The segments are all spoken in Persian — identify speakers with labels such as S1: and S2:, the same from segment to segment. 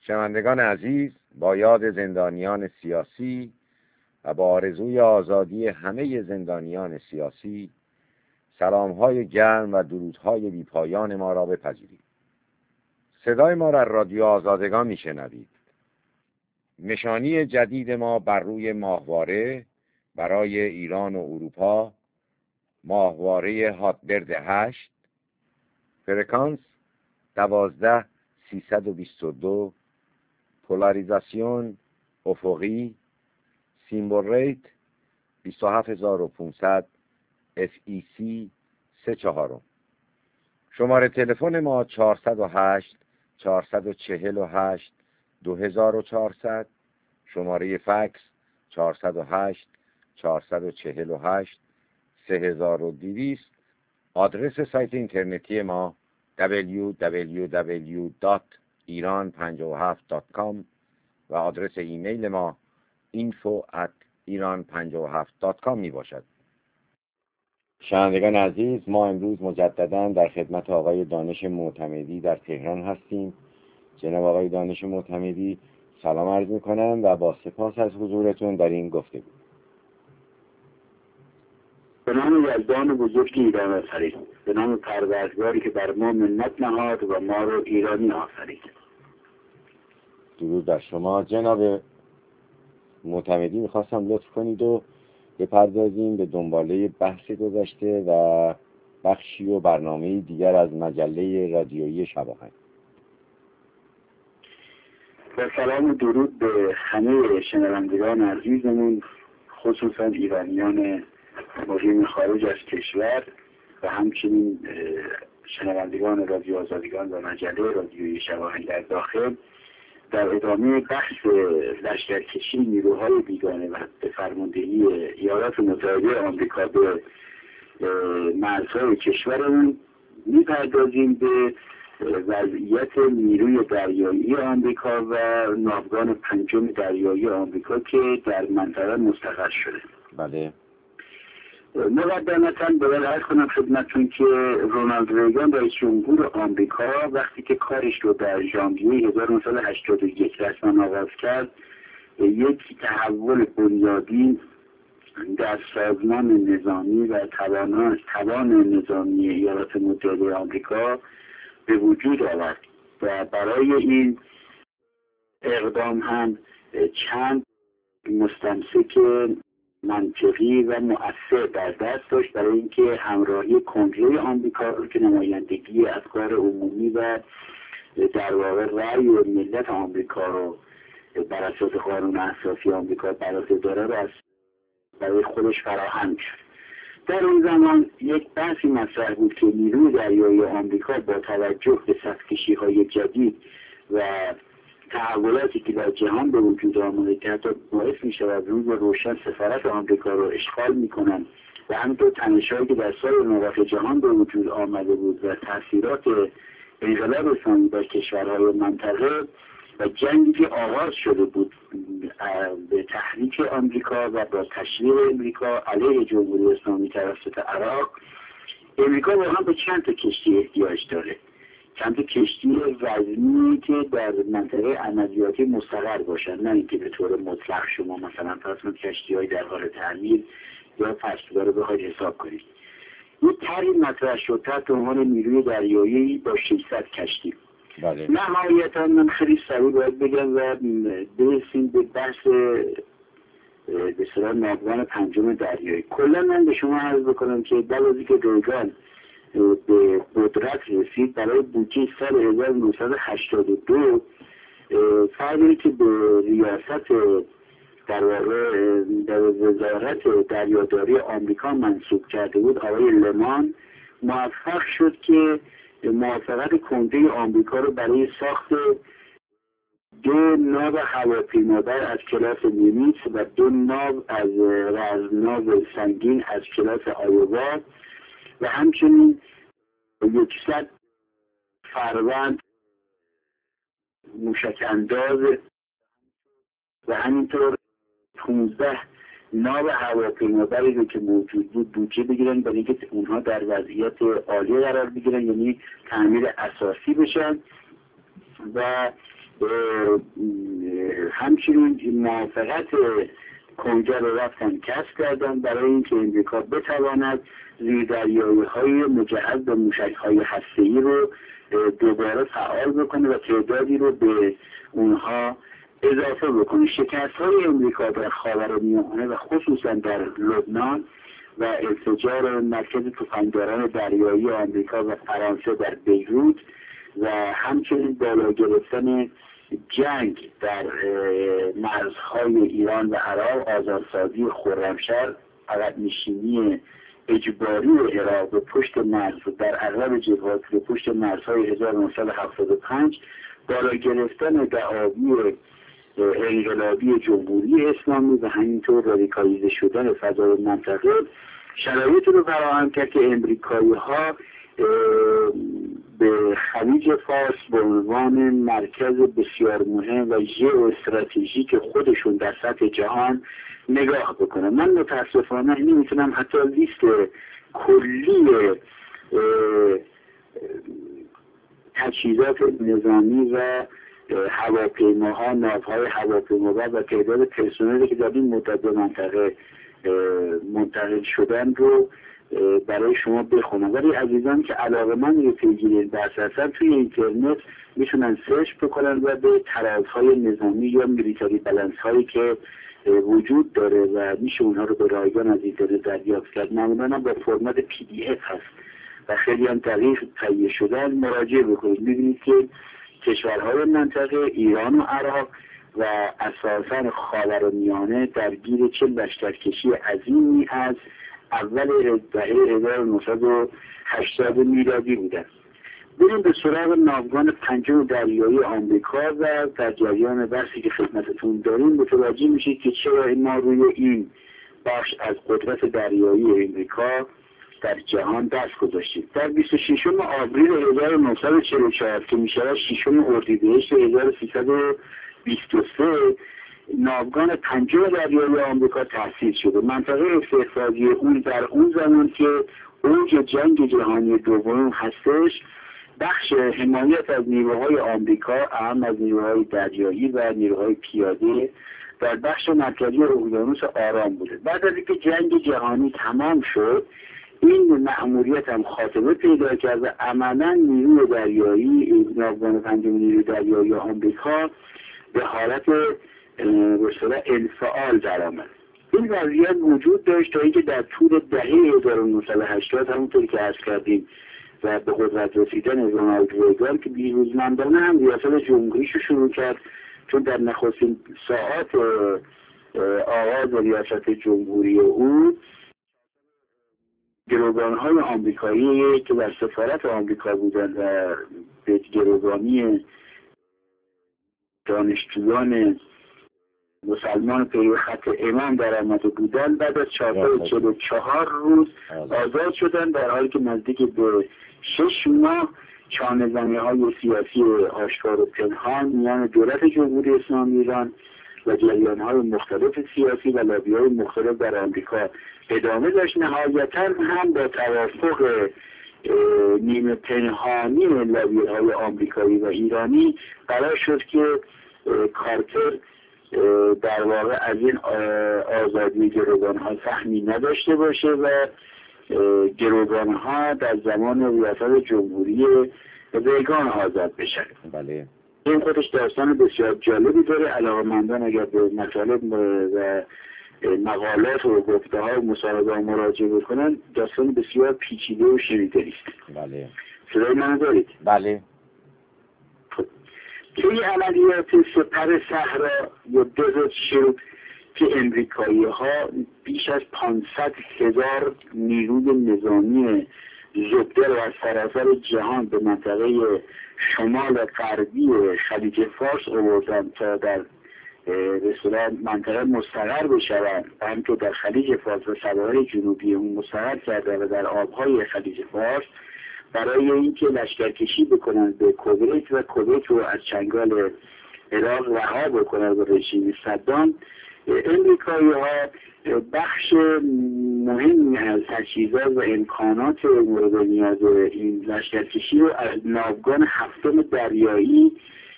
S1: شنوندگان عزیز، با یاد زندانیان سیاسی و با آرزوی آزادی همه زندانیان سیاسی، سلام‌های گرم و درودهای بی‌پایان ما را بپذیرید. صدای ما را رادیو آزادگان میشنوید. نشانی جدید ما بر روی ماهواره برای ایران و اروپا، ماهواره هاتبرد 8، فرکانس 12322، پولاریزاسیون افقی، سیمبل ریت 27500، FEC 34. شماره تلفن ما 408 448 2400، شماره فکس 408 448 3200. آدرس سایت اینترنتی ما www.iran57.com و آدرس ایمیل ما info@iran57.com می باشد. شنوندگان عزیز، ما امروز مجددا در خدمت آقای دانش معتمدی در تهران هستیم. جناب آقای دانش معتمدی، سلام عرض می‌کنم و با سپاس از حضورتون در این گفتگو.
S2: به نام یزدان بزرگ ایران آفرید، به نام پروردگاری که بر ما منت نهاد و ما رو ایرانی آفرید.
S1: درود بر شما. جناب معتمدی، میخواستم لطف کنید و بپردازیم به دنباله بحث گذشته و بخشی و برنامه دیگر از مجله رادیویی شباهنگ.
S2: با سلام و درود به همه شنوندگان عزیزمون، خصوصا ایرانیان مقیم خارج از کشور و همچنین شنوندگان رادیو آزادگان و مجله رادیویی شباهنگ در داخل، در ادامه بحث لشکرکشی نیروهای بیگانه و به فرماندهی ایالات متحده آمریکا به مرزهای کشورمون می‌پردازیم به وضعیت نیروی دریایی آمریکا و ناوگان پنجم دریایی آمریکا که در منطقه مستقر شده.
S1: بله.
S2: مقدمتاً باید عرض کنم خدمتتون که رونالد ریگان رئیس جمهور آمریکا وقتی که کارش رو در ژانویه 1981 رسما آغاز کرد، یک تحول بنیادین در سازمان نظامی و توان نظامی ایالات متحده آمریکا به وجود آورد و برای این اقدام هم چند مستمسک منطقی و مؤثر در دست داشت برای اینکه همراهی کنگره آمریکا که نمایندگی افکار عمومی و در واقع رأی ملت آمریکا رو بر اساس قانون اساسی آمریکا برای داره رو برای خودش فراهم کرد. در این زمان یک بحثی مطرح بود که نیروی دریایی آمریکا با توجه به سخت‌کشی‌های جدید و تحولاتی که در جهان به وجود آمده که حتی باعث می شود روز روشن سفارت آمریکا رو اشغال می کنند و همینطور تنش‌هایی که در سایر نقاط جهان به وجود آمده بود و تاثیرات انقلاب اسلامی در کشورهای منطقه و جنگی که آغاز شده بود به تحریک آمریکا و با تشویق آمریکا علیه جمهوری اسلامی توسط عراق، آمریکا واقعا به چند تا کشتی احتیاج داره. چند تا کشتی وزنی که در منطقه عملیاتی مستقر باشن، نه اینکه به طور مطلق شما مثلا فرض کنید کشتی‌های در حال تعمیر یا پس‌دار رو بخواید حساب کنید. این طرحی مطرح شد تحت عنوان نیروی دریایی با 600 کشتی.
S1: بله.
S2: نهایتاً من خیلی سریع باید بگم و برسیم به بحث به اصطلاح ناوگان پنجم دریایی. کلا من به شما عرض بکنم که بعد از اینکه ریگان به قدرت رسید، برای بودجه سال 1982 فردی که به ریاست در واقع در وزارت دریاداری آمریکا منصوب کرده بود، آقای لمان، موفق شد که موافقت کنگره آمریکا رو برای ساخت 2 ناو هواپیمابر از کلاس نیمیتس و 2 ناو از رزمناو سنگین از کلاس آیووا و همچنین 100 فروند موشک انداز و همینطور 15 ناو هواپیمابری رو که موجود بود بودجه بگیرن برای اینکه اونها در وضعیت عالی قرار بگیرن، یعنی تعمیر اساسی بشن و همچنین موافقت کنگره رو رفتن کسب کردن برای اینکه امریکا بتواند زیردریایی‌های مجهز به موشک‌های هسته‌ای رو دوباره فعال بکنه و تعدادی رو به اونها اضافه بکنه. شکست‌های امریکا در خاورمیانه و خصوصا در لبنان و انفجار مرکز تفنگداران دریایی آمریکا و فرانسه در بیروت و همچنین بالا گرفتن جنگ در مرزهای ایران و عراق، آزادسازی خرمشهر، عقب نشینی اجباری عراق به پشت مرز در اغلب جبهات به پشت مرزهای 1975، بالا گرفتن دعاوی انقلابی جمهوری اسلامی و همینطور رادیکالیزه شدن فضای منطقه شرایط رو فراهم کرد که امریکایی‌ها به خلیج فارس به عنوان مرکز بسیار مهم و ژئواستراتژیک خودشون در سطح جهان نگاه بکنن. من متاسفانه نمیتونم حتی لیست کلی تجهیزات نظامی و هواپیماها، ناوهای هواپیمابر و تعداد پرسنلی که در این مدت به منطقه منتقل شدن رو برای شما بخونم، ولی عزیزان که علاقه‌مند رو پیگیری اصلا توی اینترنت میتونن سرچ بکنن و به ترازهای نظامی یا میلیتاری بالانس هایی که وجود داره و میشه اونها رو به رایگان از اینترنت دریافت کرد. معمولا با فرمت PDF هست و خیلی هم دقیق تهیه شدن. مراجعه بکنید، میبینید که کشورهای منطقه ایران و عراق و اساساً خاورمیانه درگیر چه لشکرکشی عظیمی از اول دهه 1980 میلادی بودن. بریم به سراغ ناوگان پنجم دریایی آمریکا و در جریان بحثی که خدمتتون داریم متوجه میشید که چرا ما روی این بخش از قدرت دریایی امریکا در جهان دست گذاشتیم. در 26 آوریل 1944 که میشه 6 اردیبهشت 1323 ناوگان پنجم دریایی آمریکا تأسیس شده. منطقه استحفاظی اون در اون زمان که اوج جنگ جهانی دوم هستش، بخش حمایت از نیروهای آمریکا، اهم از نیروهای دریایی و نیروهای پیاده، در بخش مرکزی اقیانوس آرام بوده. بعد از اینکه جنگ جهانی تمام شد، این مأموریت هم خاتمه پیدا کرد و عملا نیروی دریایی، ناوگان پنجم نیروی دریایی آمریکا به حالت به انفعال درآمد. این وضعیت وجود داشت تا اینکه در طول دهه 1980 همونطور که عرض کردیم و به قدرت رسیدن رونالد ریگان که بیروزمندانه هم ریاست جمهوریش رو شروع کرد، چون در نخستین ساعات آغاز ریاست جمهوری او گروگان‌های آمریکایی که در سفارت آمریکا بودند و به گروگانی دانشجویان مسلمان پیرو خط امام در آمده بودن، بعد از 44 روز آزاد شدن، در حالی که نزدیک به 6 ماه چانه‌زنی‌های سیاسی آشکار و پنهان میان دولت جمهوری اسلامی ایران و جریان‌های مختلف سیاسی و لابی‌های مختلف در آمریکا ادامه داشت. نهایتاً هم با توافق نیمه پنهانی لابی‌های آمریکایی و ایرانی قرار شد که کارتر در واقع از این آزادی گروگان‌ها سهمی نداشته باشه و گروگان‌ها در زمان ریاست جمهوری ریگان آزاد بشن.
S1: بله.
S2: این خودش داستان بسیار جالبی داره. علاقه‌مندان اگر به مطالب و مقالات و گفته‌ها و مصاحبه‌ها مراجعه بکنن، داستان بسیار پیچیده و شنیدنی است.
S1: بله.
S2: صدای منو دارید؟
S1: بله.
S2: توی عملیات سپر صحرا یا دزرت شیلد که امریکایی‌ها بیش از 500,000 نیروی نظامی زبده رو از سراسر جهان به منطقه شمال غربی خلیج فارس آوردن تا در رسولا منطقه مستقر بشوند و همینطور در خلیج فارس و سواحل جنوبی اون مستقر کرده و در آبهای خلیج فارس برای اینکه لشکرکشی بکنن به کویت و کویت رو از چنگال عراق رها بکنن به رژیم صدام. امریکایی‌ها بخش مهمی از تجهیزات و امکانات مورد نیاز این لشکرکشی رو از ناوگان هفتم دریایی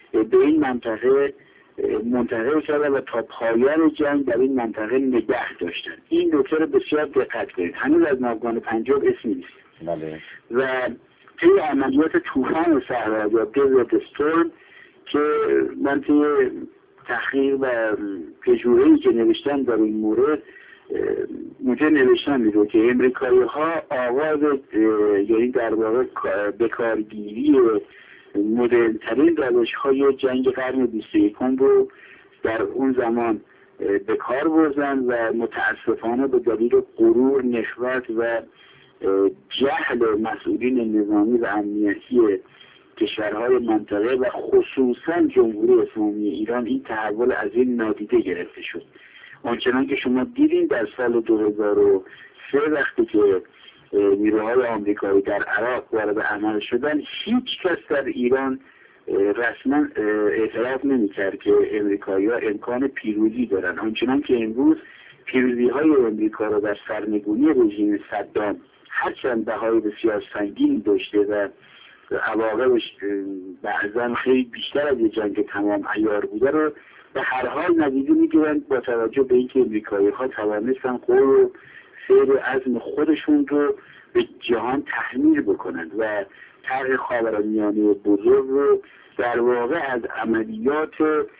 S2: به این منطقه منتقل شدن و تا پایان جنگ در این منطقه نگه داشتن. این نکته رو بسیار دقت کنید، هنوز از ناوگان پنجاب اسمی نیست.
S1: بله.
S2: و طی عملیات طوفان صحرا یا دزرت استورم که من طی تحقیق و پژوهشی که نوشتم در این مورد اونجا نوشتم میگه که امریکایی ها آغاز یعنی در واقع بکارگیری مدرن ترین روش های جنگ قرن 21 رو در اون زمان به کار بردن و متاسفانه به دلیل غرور، نخوت و جهل مسئولین نظامی و امنیتی کشورهای منطقه و خصوصا جمهوری اسلامی ایران این تحول از این نادیده گرفته شد. آنچنان که شما دیدین در سال 2003 وقتی که نیروهای آمریکایی در عراق وارد عمل شدن، هیچ کس در ایران رسما اعتراف نمی‌کرد که امریکایی‌ها امکان پیروزی دارن. آنچنان که امروز پیروزی‌های امریکا را در سرنگونی رژیم صدام هرچند بهای بسیار سنگین داشته و عواقبش بعضا خیلی بیشتر از یک جنگ تمام عیار بوده رو به هر حال نتیجه میگیرند با توجه به اینکه امریکایی‌ها توانستن قول و سیر عزم خودشون رو به جهان تحمیل بکنند و طرح خاورمیانه بزرگ رو در واقع از عملیات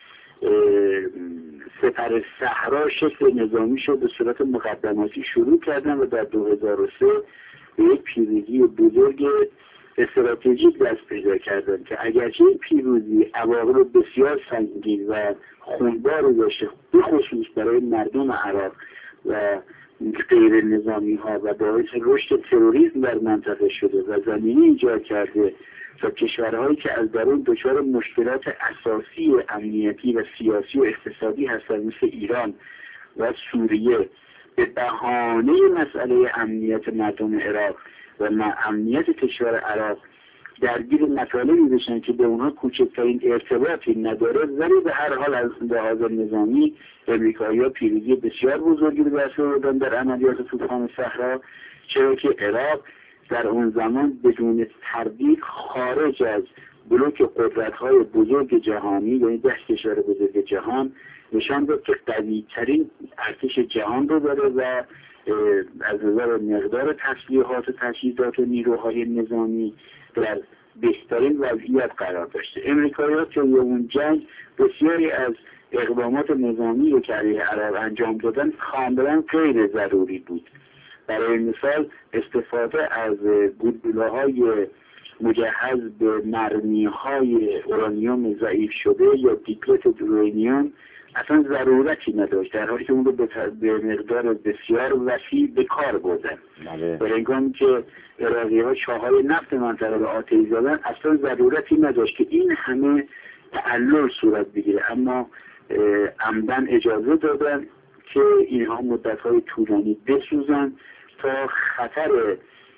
S2: سپر صحرا شکل نظامی شد به صورت مقدماتی شروع کردن و در 2003 به یک پیروزی بزرگ استراتژیک دست پیدا کردن که اگرچه این پیروزی عواقب بسیار سنگین و خونبار داشته به خصوص برای مردم عراق و غیر نظامی ها و باعث رشد تروریسم در منطقه شده و زمینه ایجاد کرده تا کشورهایی که از درون دچار مشکلات اساسی امنیتی و سیاسی و اقتصادی هستند مثل ایران و سوریه به بهانه مسئله امنیت مردم عراق و امنیت کشور عراق درگیر مطالبی بشن که به اونها کوچکترین ارتباطی نداره، ولی به هر حال از لحاظ نظامی امریکایی‌ها پیروزی بسیار بزرگی رو دست آوردن در عملیات طوفان صحرا، چرا که عراق در اون زمان بدون تردید خارج از بلوک قدرت‌های بزرگ جهانی یعنی 10 کشور بزرگ جهان نشان داد که قوی‌ترین ارتش جهان رو داره و از نظر مقدار تسلیحات و تجهیزات و نیروهای نظامی در بهترین وضعیت قرار داشته. امریکایی‌ها توی اون جنگ بسیاری از اقدامات نظامی رو که علیه عراق انجام دادن کاملا غیر ضروری بود. برای مثال استفاده از گلوله‌های مجهز به مرمی‌های اورانیوم ضعیف شده یا دیپلت اورانیوم اصلا ضرورتی نداشت، در حالی که اون رو به مقدار بسیار وسیع به کار بردن. در هنگامی که عراقی‌ها چاهای نفت منطقه رو آتش زدن اصلا ضرورتی نداشت که این همه تعلل صورت بگیره، اما عمدن اجازه دادن که اینها مدت‌های طولانی بسوزن تا خطر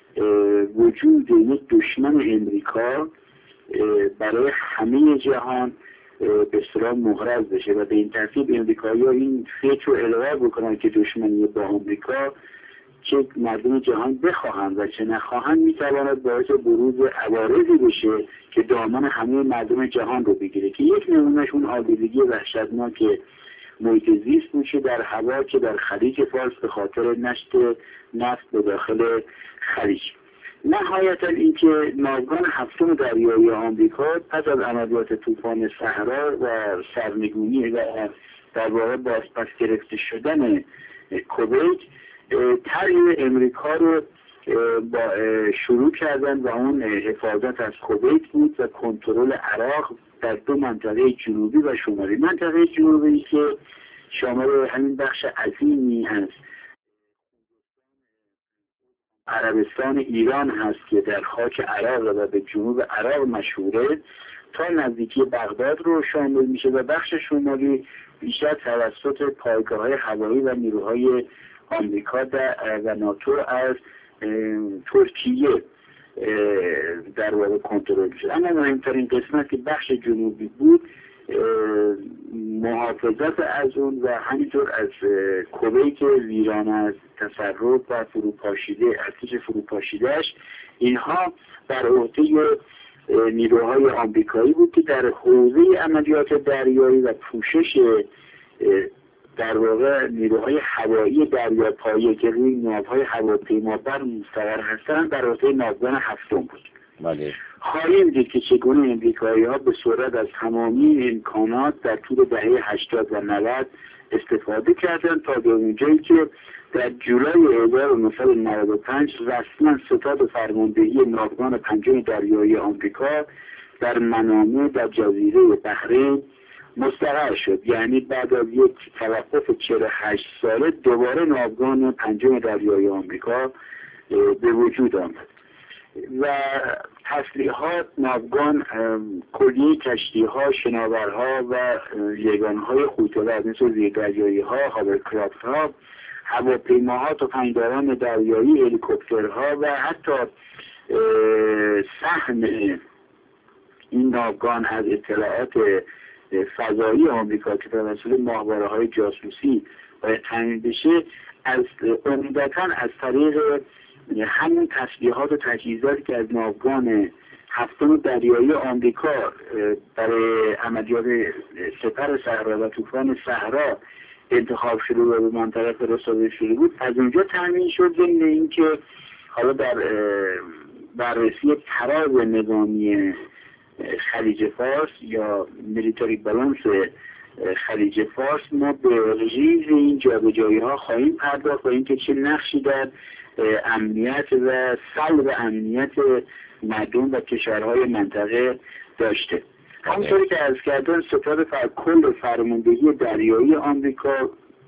S2: وجود یک دشمن امریکا برای همه جهان به اصطلاح محرز بشه و به این ترتیب امریکایی‌ها این فکر رو الغا بکنن که دشمنی با آمریکا چه مردم جهان بخواهند و چه نخواهند میتواند باعث بروز عوارضی بشه که دامن همه مردم جهان رو بگیره که یک نمونهش اون آلودگی وحشتناک محیط زیست میشه در هوا که در خلیج فارس به خاطر نشت نفت به داخل خلیج. نهایتا اینکه ناوگان هفتم دریایی آمریکا پس از عملیات طوفان صحرا و سرنگونی و در واقع بازپس گرفته شدن کویت طرح امریکا رو با شروع کردن و اون حفاظت از کویت بود و کنترل عراق در دو منطقه جنوبی و شمالی. منطقه جنوبی که شامل همین بخش عظیمی از عربستان ایران هست که در خاک عراق و به جنوب عراق مشهوره تا نزدیکی بغداد رو شامل میشه و بخش شمالی بیشتر توسط پایگاه‌های هوایی و نیروهای آمریکا و ناتو از ترکیه در واقع کنترل میشه. اما مهمترین قسمت که بخش جنوبی بود محافظت از اون و همینطور از کویت ویران از تصرف و فروپاشیده ارتش فروپاشیدهش اینها بر عهده نیروهای آمریکایی بود که در حوزه عملیات دریایی و پوشش در واقع نیروهای هوایی دریاپایه که روی ناوهای هواپیمابر مستقر هستند در حوزه ناوگان هفتم بود.
S1: بله.
S2: خواهیم دید که چگونه امریکایی‌ها به سرعت از تمامی امکانات در طول دهه 80 و 90 استفاده کردند تا به اونجایی که در جولای 1995 رسما ستاد فرماندهی ناوگان پنجم دریایی آمریکا در منامه در جزیره بحرین مستقر شد. یعنی بعد از یک توقف 48 ساله دوباره ناوگان پنجم دریایی آمریکا به وجود آمد و تسلیحات ناوگان، کلیه کشتی‌ها، شناورها و یگان‌های خودرو مثل زیردریایی‌ها، هاورکرافت‌ها، هواپیماها، تفنگداران دریایی، هلیکوپترها و حتی سهم این ناوگان از اطلاعات فضایی آمریکا که توسط ماهواره‌های جاسوسی باید تامین بشه از عمدتاً از طریق همون تسلیحات و تجهیزاتی که از ناوگان هفتم دریایی آمریکا برای عملیات سپر صحرا و طوفان صحرا انتخاب شده و به منطقه فرستاده شده بود از اونجا تامین شد. ضمن اینکه حالا در بررسی تراز نظامی خلیج فارس یا میلیتاری بالانس خلیج فارس ما به ریز این جابجایی‌ها خواهیم پرداخت و اینکه چه نقشی در امنیت و سلب امنیت مردم و کشورهای منطقه داشته. همونطوری که عرض کردن ستاد کل فرماندهی دریایی آمریکا،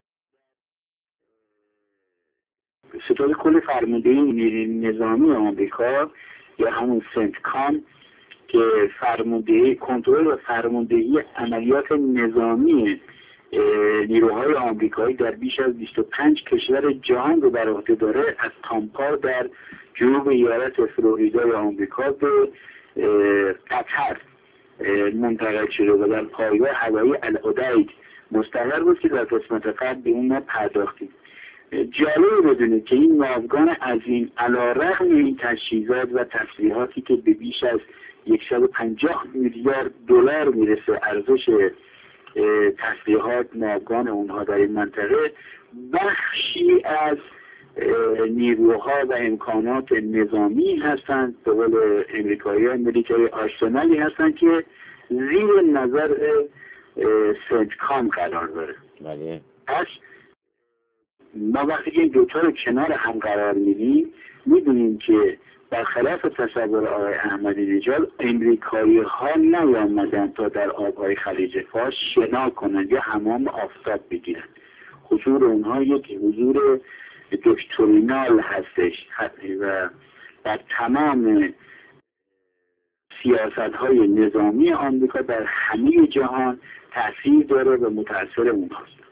S2: ستاد کل فرماندهی نظامی آمریکا یا همون سنتکام که فرماندهی کنترل و فرماندهی عملیات نظامی نیروهای آمریکایی در بیش از 25 کشور جهان رو بر عهده داره، از تامپا در جنوب ایالت فلوریدای آمریکا به قطر منتقل شده و در پایگاه هوایی العدید مستقر بود که در قسمت قبل به اون ما پرداختیم. جالب بدونید که این ناوگان عظیم علیرغم این تجهیزات و تسلیحاتی که به بیش از 150 میلیارد دلار میرسه ارزش تسلیحات ناوگان اونها در این منطقه، بخشی از نیروها و امکانات نظامی هستند، به قول امریکایی‌ها میلیتری آرسنالی هستند که زیر نظر سنتکام قرار داره.
S1: بله.
S2: پس ما وقتی که این دوتا رو کنار هم قرار میدیم میدونیم که برخلاف تصور آقای احمدی نژاد امریکایی‌ها نیامدن تا در آبهای خلیج فارس شنا کنند یا حمام آفتاب بگیرند. حضور اونها یک حضور دکترینال هستش و در تمام سیاست‌های نظامی آمریکا در همه جهان تأثیر داره و متأثر اونهاست.